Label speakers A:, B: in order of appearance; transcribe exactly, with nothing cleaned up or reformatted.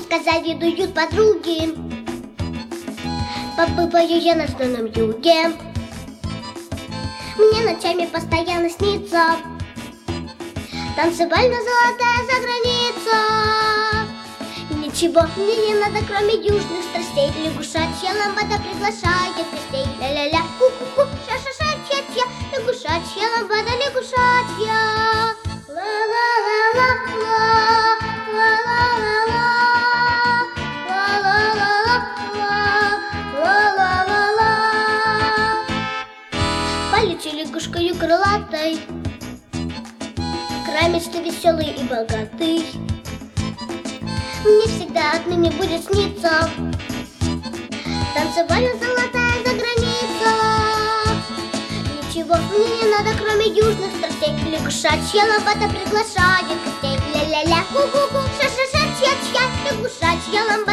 A: Редко завидуют подруги. Побываю я на знойном юге. Мне ночами постоянно снится танцевально-золотая заграница. Ничего мне не надо, кроме южных страстей. Лягушачья ламбада приглашает гостей. Ля-ля-ля, ку-ку-ку, ша-ша-ша-ча-ча. Лягушачья ламбада, лягушачья. Ла-ла-ла-ла-ла, ла-ла-ла-ла, ла-ла-ла-ла, ла-ла-ла-ла. Полечу лягушкою крылатой, край мечты веселый и богатый. Мне всегда отныне будет сниться танцевально-золотая заграница. Ничего мне не надо, кроме южных страстей. Лягушачья ламбада приглашает гостей. Ля-ля-ля, ку-ку-ку, ша-ша-ша-ча-ча. Лягушачья ламбада.